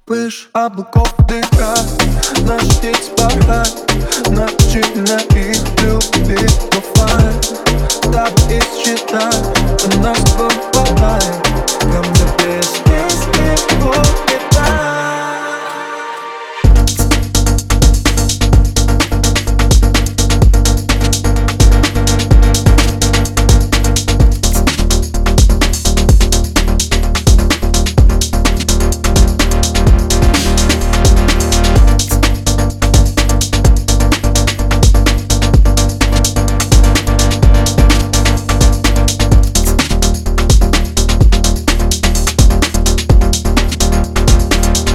Выше облаков дыхать, наш птиц порхать, ночи на их любви. Но файн, так и считай, у нас бывает.